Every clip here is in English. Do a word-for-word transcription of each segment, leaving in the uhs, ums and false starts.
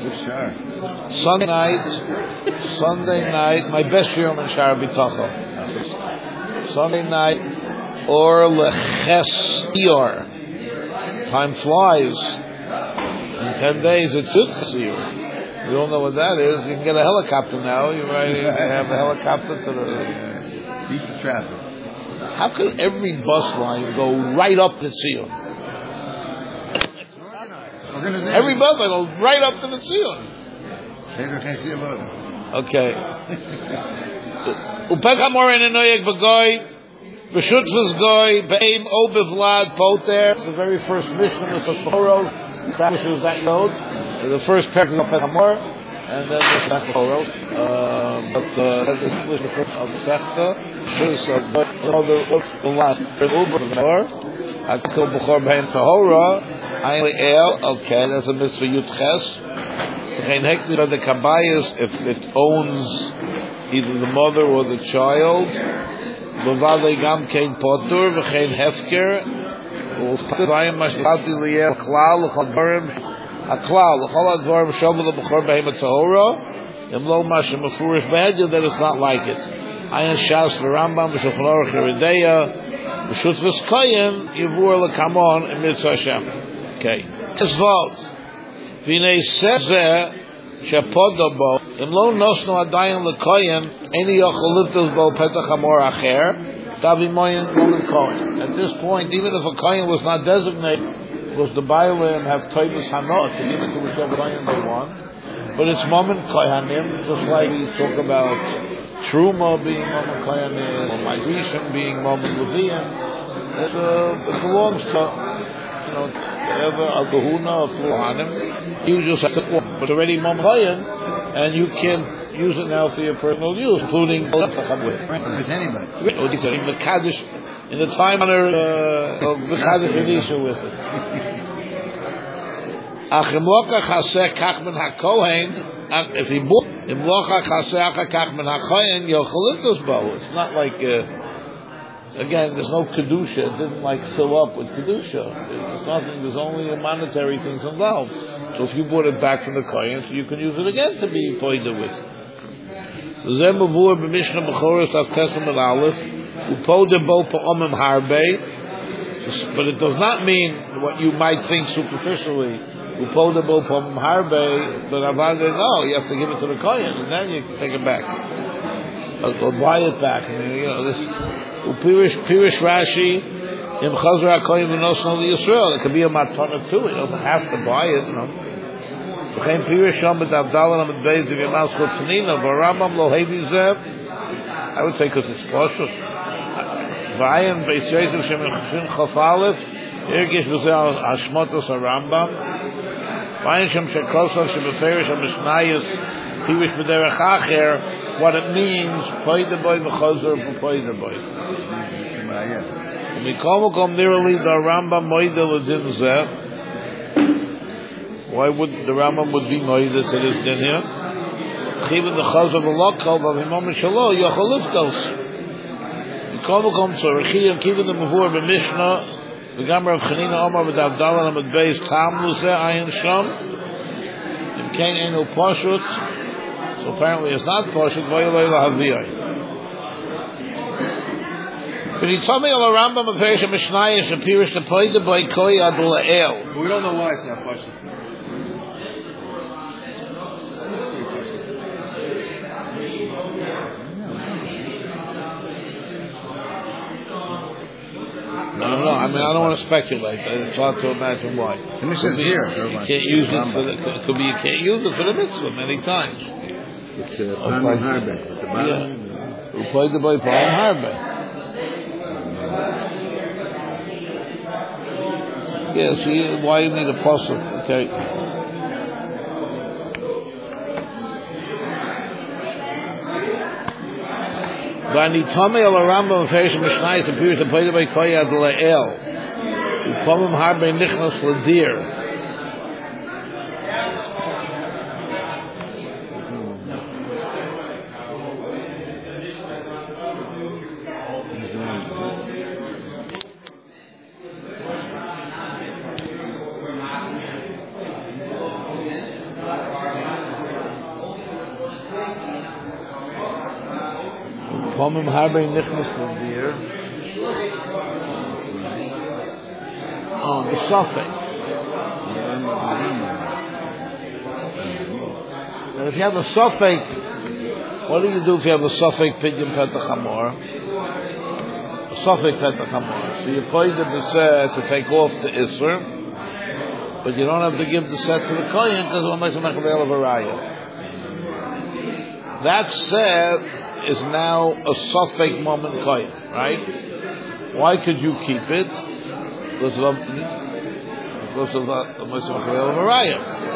Sunday night, Sunday night, my best film in Shara B'Tachon. Sunday night, or Leches Iyar. Time flies. In ten days, it's Yud Iyar. You don't know what that is. You can get a helicopter now. You right? You have a helicopter to the beat the traffic. How can every bus line go right up to Zion? Every bus line goes right up to the Zion. Okay. Upechamor in Noyek Bagoy, B'Shutfus Goy, Be'im O Bevlad, Poter. The very first mission of the Torah establishes that road. The first paragraph of Upechamor, and then the second Torah. But uh, that is the first of Sechta. First of the last Uber Atikol B'Chor Be'im Tahora. Ayin El. Okay, that's a mitzvah Yutches. The kabayas, if it owns either the mother or the child, Bavale Gam Kain Potur, V'chein Hefker, V'chayim Mashpati Liel Klal, L'chadvarim, Aklal, L'chol Advarim Shabbat L'Bechor Behem Tahora, Imlo Mashem Mefurish Behedya, that it's not like it. Ayin Shas V'Rambam, V'Shulchan Aruch Yeredeya, V'Shutfus Koyen, Yivur L'Kamon, and Mitzvah Hashem. Okay. Tzvot. V'nei sezeh shepodobo imlo nosnu adayin lekoyen eni yochel liftos bo petach hamor acher tavi moyen momen kohen. At this point, even if a kohen was not designated, because the Bailim have taivus hanot to give it to whichever kohen they want, but it's momen kohanim, just like we talk about truma being momen kohanim or migration being momen leviyim. It, uh, it belongs to, you know, whatever al-kahuna or fuhanim. You just have to, but already Mamchayan, and you can use it now for your personal use, including with anybody. Or the Kaddish in the time honor of the Kaddish Elisha with it. Achimlocha chaseh kachman hakohen. If he bought imlocha chaseh kachman hakohen, yochalitos bo. It's not like. Uh, Again, there's no kedusha. It didn't like fill up with kedusha. There's nothing. There's only monetary things involved. So if you bought it back from the kohen, so you can use it again to be poida with. Zeh mavur b'mishnah b'choros av tesem el aleph upoda bo pa'omim harbe. But it does not mean what you might think superficially. Upoda bo pa'omim harbe. But avade no, you have to give it to the kohen, and then you can take it back. Or, or buy it back. I mean, you know this. Upirish Pirish Rashi Im Chazra HaKoyim V'Nosno L'Yisrael. It could be a matana too. You don't have to buy it. You know. V'chein Pirish Sham B'Davdalan Amid Beis V'Yamas Chutznina V'Rambam Lo Hevi Zev. I would say because it's cautious. V'ayim Beis Yosef Shem Chashin Chaf Aleph Irgish V'Zeh Hashmotos HaRambam. V'ayim Shem Shekosov Shem B'Ferish HaMishnayos Pirish B'Derech Acher. What it means, poida boy v'chazor v'poida boy. Mikomo kom nearly the Rambam moida l'din zeh. Why would the Rambam would be moida to this din here? Chivin the chazor v'lokal v'vimom shalo yochol liftos. Mikomo kom so rechiyim kivin the mavur b'mishnah v'gamar of Chanina Omar v'davdalan amid beis tam luzeh ayin sham. Im kein enu poshut. So apparently it's not kosher. V'yolei lahaviyai. But he told me on the Rambam of Perish Mishnayos appears to play the boy koi ad la'el. We don't know why it's not kosher. I don't know. I mean, I don't want to speculate. It's hard to imagine why. The Mishnah is here. You can't use it for the. It could be you can't use it for the mitzvah many times. It's a Panim Harbe. Yeah. We played the boy Panim Harbe. Yeah, see why you need a puzzle. Okay. Vanitame al Rambam Ferish Mishnayos appears to play the boy Koyad Le'el. Panim Harbe Nichnas Ladir. Pomim Harbe Nichnas Ladir. Oh, the suffix. And if you have a suffix, what do you do if you have a suffix Pidyon Petach Hamor? A suffix Petach Hamor. So you pay the B'seh to take off the Isser, but you don't have to give the set to the Kohen because we'll make a Mechvel of a Raya. That set is now a suffix moment Kohen, right? Why could you keep it? Because of because of the Mechvel of a Raya.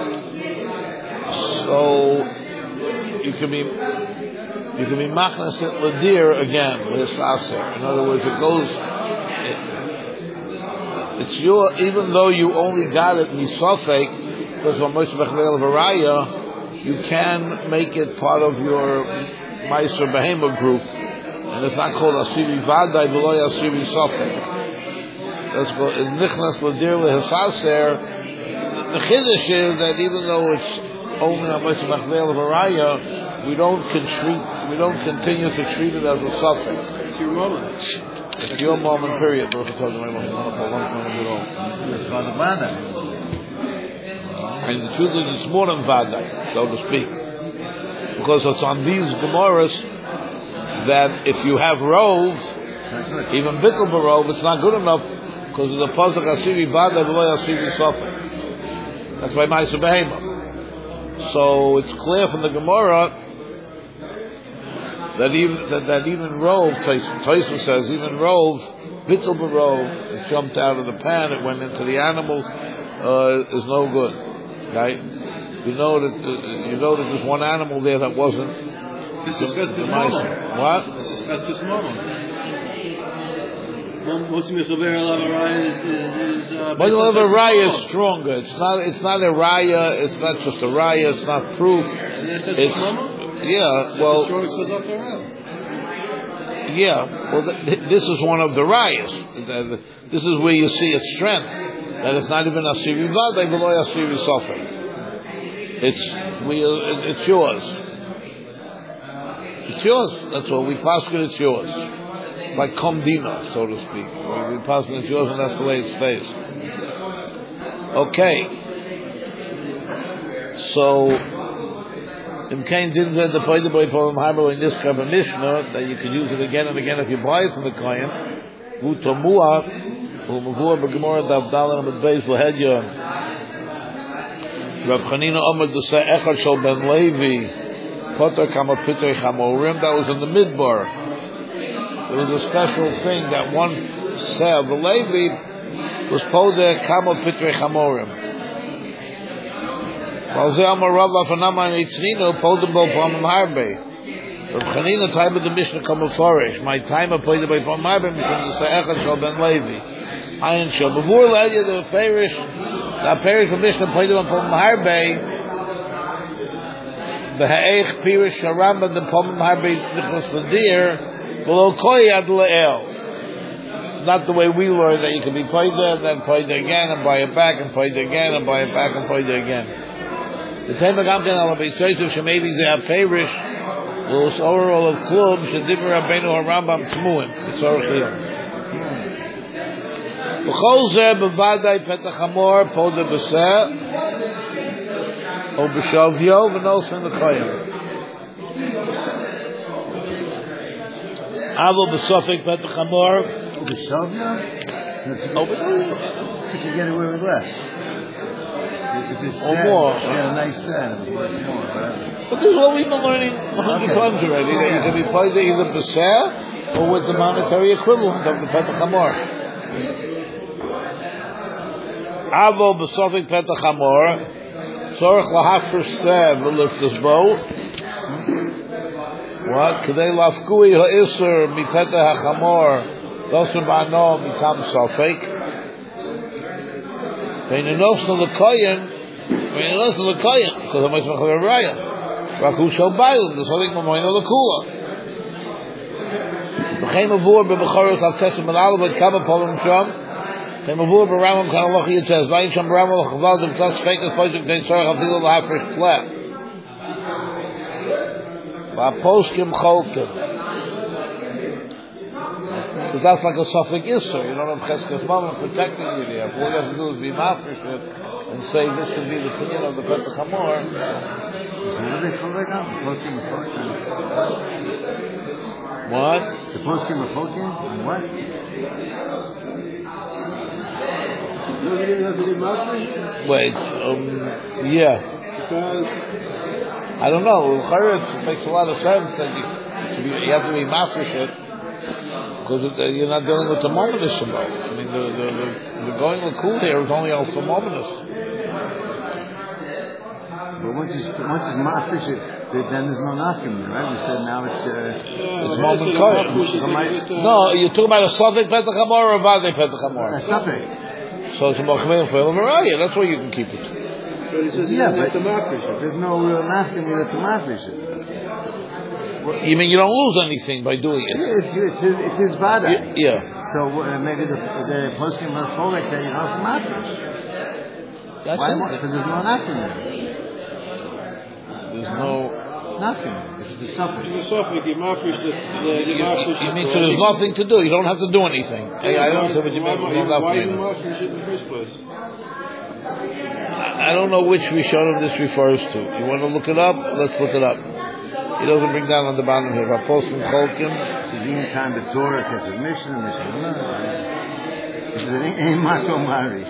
So you can be you can be machnas it ladir again with saser. In other words, it goes. It, it's your even though you only got it misafek because of Moshe Bechleil of Araya, you can make it part of your Meiser Behema group, and it's not called Asiri Vadai below Asiri Safek. That's called Nichnas ladir lehasaser. The chiddush is that even though it's only on Moshe Bechleil of Araya, we don't treat, we don't continue to treat it as a suffix. It's your moment. It's your moment, period. And the truth is, it's more than Vadai, so to speak. Because it's on these Gemaras that if you have Rov, even Bittul Barov, it's not good enough because of the Pasuk Asiri Vadai below Asiri Suffix. That's by Ma'aser Behema. So it's clear from the Gemara that even that, that even Rov, Taisa says, even Rov, Bittul Barov, it jumped out of the pan, it went into the animals, uh, is no good, right? You know that uh, you know that there's one animal there that wasn't. This is Festus Mama. What? This is Festus Mama. Moshe Mechaber Alav Araya is is. But the raya is stronger. It's not. It's not a raya. It's not just a raya. It's not proof. It's yeah. Well. Yeah. Well, th- this is one of the rayas. This is where you see its strength. That it's not even asiri vaday, below asiri sofek. It's we. It's yours. It's yours. That's all. We pass it. It's yours. Like Komdina, so to speak. We pass it. It's yours, and that's the way it stays. Okay. So, in Cain didn't say the point about Paul Harbor in this Kabbalah Mishnah that you can use it again and again if you buy it from the Kohen. Hu Tomua, Hu Mavua B'Gemora Davdalah Amid Beis L'Hedya. Rav Chanina Omer to say Echad Shal Ben Levi Potter Kama Pitrei Chamorim. That was in the Midbar. There was a special thing that one said the Levi was Poder Kama Pitrei Chamorim. Malzeh Amar Rav Afanama and Eitzrino Poder Bo Pamim Harbe. Rav Chanina time of the Mishnah Kama Forish. My time of Poder Bo Pamim Harbe because the Echad Shal Ben Levi. Ayin Shal Bavur Ledia the Farish. The Farish from Mishnah Poder Bo Pamim Harbe. The Ha'ech Pirish Haramba the Pamim Harbe Nichlas Ladir. Below koyad le'el. Not the way we learn that you can be paid there, then paid again, and buy it back, and paid again, and buy it back, and paid again. The time of Gamken al Beisoisu Shemevi Ze Aferish, Los Oral of Klub, Shediver Rabbeinu HaRambam Tmuim. It's all clear. B'chol Zeh B'vadai Petach Hamor Poder B'seh O B'shavyo V'nos in the Koyim. Avo b'sofik Petach Hamor. B'shavya? Oh, but you can get away with less. If it's or set, more. you get a nice set. It's worth more, whatever. But this is what we've been learning a hundred Okay. times already. That you can be paid either b'seh or with the monetary equivalent of the Petach Hamor. Avo b'sofik Petach Hamor. Tzorich lahafresh seh v'liftus bo. What? K'dei lafkui ha'isur mi Petach Hamor. Dosu ba'no mikam sofik. Ve'nenos to the kohen. Ve'nenos to the kohen. Because I'm going to have a raya. Raku shal bailim. The sofik mamoyna l'kula. V'chein avur b'bechorus al tesem al but kama polim sham. V'chein avur b'ramam kan alochi yitzez. V'chein sham b'ramam l'chval dem tzas fekas poisim k'dei tzorach afilu l'hafresh pleh. V'aposkim cholkim. Because that's like a suffix issur. You don't have cheskes mama protecting you there. All you have to do is be mafresh it and say this should be the opinion of the Petach Hamor. So what do they call that now? The poskim of Fokin? What? The poskim of Fokin? And what? No, you didn't have to do mafresh? Wait, um, yeah. Because I don't know. It makes a lot of sense that you, you have to be mafresh it because you're not dealing with the momentous about. I mean, the the the, the going with cool here is only also momentous. But once it's once it's mafresh it, then there's no knocking, right? We said now it's uh, yeah, it's the moment rest of the kohen. mafresh is So just, uh, No, you're talking about a suffix Petach Hamor or a vade Petach Hamor. a suffix. So it's a machmir for a variety. That's where you can keep it. But it says Yeah, you but have to mafresh. there's no real knocking to mafresh it. You mean you don't lose anything by doing it? Yeah, it's it's his, it's his vada. Y- Yeah. So uh, maybe the the poskim of Fokin that you don't have to mafresh. That's Why? it. Because there's no knocking there. There's no. Nothing. It's a suffix. The suffix, you mafresh the, the, the You, mafresh. you mean so there's nothing to do? You don't have to do anything. Hey, I don't know what you Why, mean. why, Why, why you mafresh it in the first place? I don't know which Rishonim this refers to. You want to look it up? Let's look it up. He doesn't bring down on the bottom here. Rapos and Kolkin. It's the time the Torah gets admission, admission. No, it's an ain't Mako Mari.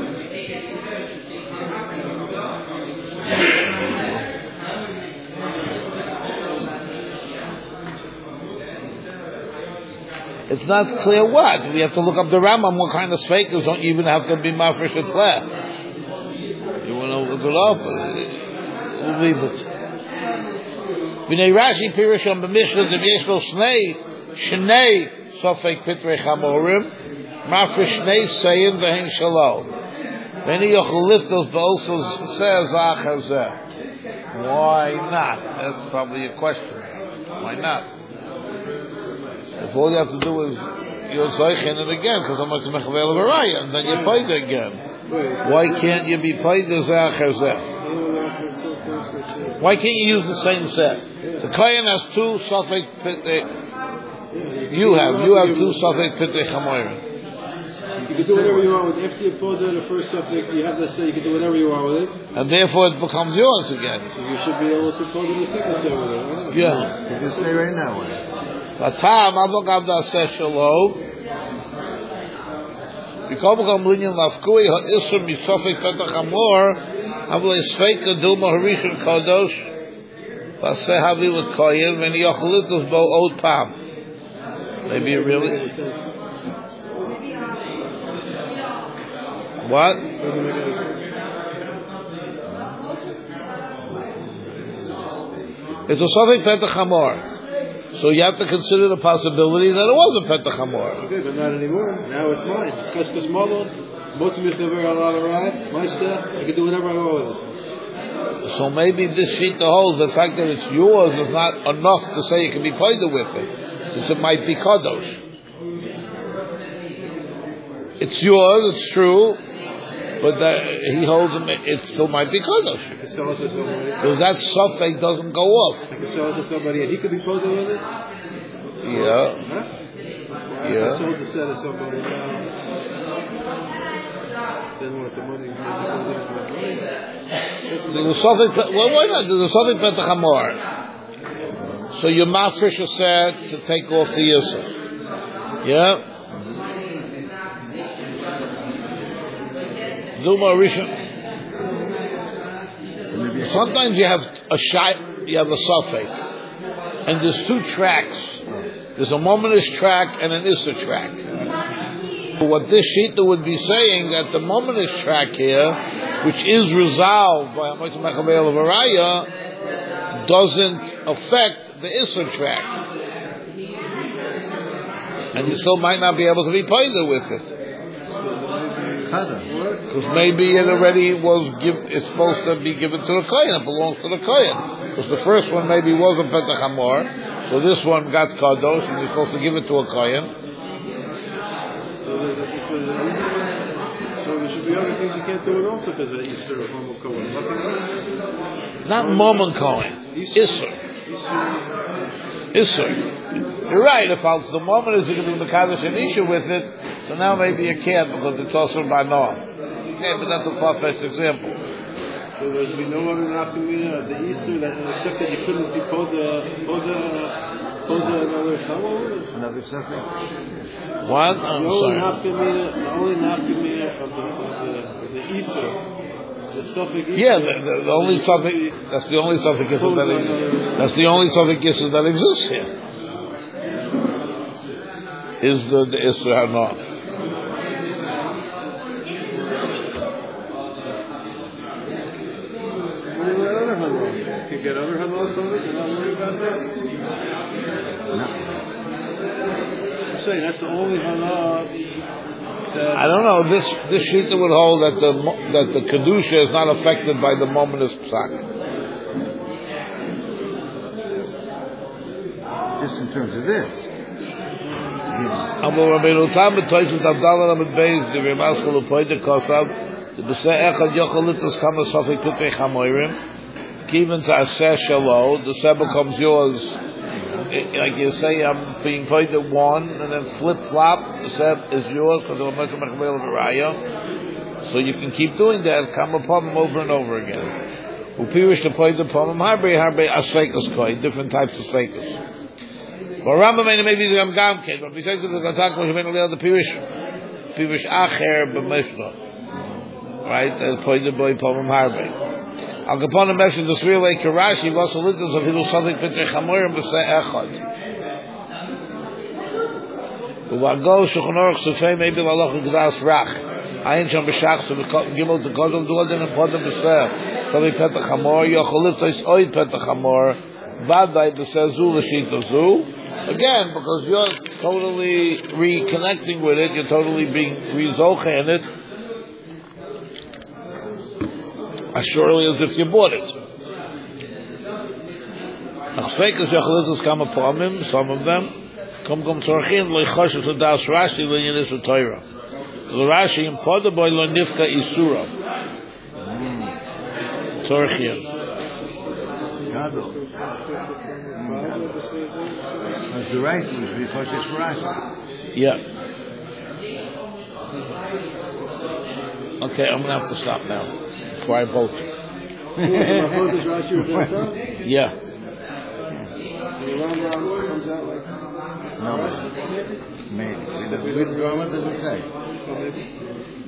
It's not clear what. We have to look up the Rambam. What kind of fakers don't even have to be mafresh et leh. You want to look it up? Uh, We'll leave it. B'nei Rashi Pirusham b'Mishnah Dem Yeshlo Shnei Shnei Sofek Pitrei Chamorim Mafresh Shnei Seyin V'Hen Shalom. Many Yochalitos also says Achar Zeh. Why not? That's probably a question. Why not? If all you have to do is you're Zoichen it again because I'm going to Mechavel of Araya and then you paid it again. Why can't you be paid as Achar Zeh? Why can't you use the same set? The Kohen has two Sofek Pitrei. You have. You have two Sofek Pitrei Chamorim. You can do whatever you want with it. After you pulled in the first subject, you have to say you can do whatever you want with it. And therefore it becomes yours again. So you should be able to pull in the second set with it, right? Yeah. You just say right now. What? Vatam Avogav Daseh Shalom. Because become linyan lafkui ha'isur misofik petach hamor avlei sveika dilma harishon kadosh vaseh havi l'koyin v'ni yochalitos bo od pam. Maybe it really. What? It's a sofik petach hamor. So you have to consider the possibility that it was a petach hamor. Okay, but not anymore. Now it's mine. It's Cheskes Malon. Most of it are allowed to ride. My stuff. I can do whatever I want with it. So maybe this sheet holds the fact that it's yours is not enough to say you can be paid with it, since it might be kadosh. It's yours, it's true, but that he holds it, it still might be kadosh. I can sell it to somebody. Because that suffix doesn't go off. I can sell it to somebody and he could be paid with it. Yeah. Huh? Yeah. I sold the set to somebody now. Then what? The money goes in for the money. There's a suffix. Well, why not? There's a suffix petach hamor. So your mafresh is said to take off the yisuf. Yeah. Zuma Rishon. Sometimes you have a shot, you have a suffix, and there's two tracks. There's a momentish track and an issa track. What this shita would be saying that the momentish track here, which is resolved by Hamotzei Mechavel of Araya, doesn't affect the issa track, and you still might not be able to be paid with it. Because maybe it already was give, it's supposed to be given to the kohen. It belongs to the kohen. Because the first one maybe was a petach hamor, so this one got kadosh, and you're supposed to give it to a kohen. So there should be other things you can't do it also because of Easter or Homo Kohen. Not Momon kohen, Isser. Isser. You're right. If it's the moment is going to be Mekadosh an issue with it, so now maybe you can't because it's also by law. Okay, but that's a far-fetched example. So there's be no other nafkamina of the Easter that except that you couldn't be poda poda poda another chamo. Another suffix? What? I'm The only sorry. nafkamina, the only nafkamina of the of the, of the Easter, the suffix Easter. Yeah, the, the, the only suffix, that's the only suffix issue that exists. That's the only suffix issue that exists here. Is the, the Isra Hana. Can you get other halal from it? You're not worried about that? No. I'm saying that's the only halal that... I don't know. This this shita would hold that the that the kedusha is not affected by the momentous psak. Just in terms of this. Yeah. Abu Rabbeinu Tam b'toyfut Abdallah Amid Beis the Remaskol u'Poyde Kosav the B'sei Echad Yochalitus Kama Sofik Kutei Chamoirim Kiven to Aseh Shalo the Seh becomes yours. Like you say, I'm being paid at one, and then flip flop. The Seh is yours because I'm making mechbel v'raya. So you can keep doing that. Come upon them over and over again. Upirish the paid upon them. Harbe harbe asfekas koi. Different types of fekas. Well, Rambam maybe the Gam Kid, but besides the Gatak, we have the Pirish, Pirish Acher b'Mishnah, right? The point of boy Pomam Harbe. Al Capone mentioned the three like Karashi was a little of Hidul Sadik Petre Chamorim b'Sei Echad. Uvago Shulchan Aruch Sufei maybe Lalach Gdas Rach. Ayin Sham B'Shach so Gimel to Kodol Duaden and Podem B'Sei Sadik Petre Chamor Yocholit Tois Oid Petre Chamor Vadai B'Sei Zu L'Shita Zu. Again, because you're totally reconnecting with it, you're totally being rezoche in it, as surely as if you bought it. Some of them come come tzorchin loichoshes to das Rashi l'yinis v'toira. The Rashi in Podaboy lo nifka isura. Tzorchin. The right would be for this Rashi. Yeah. Okay, I'm gonna have to stop now before I vote. Yeah. No, maybe. The Good Drama doesn't say.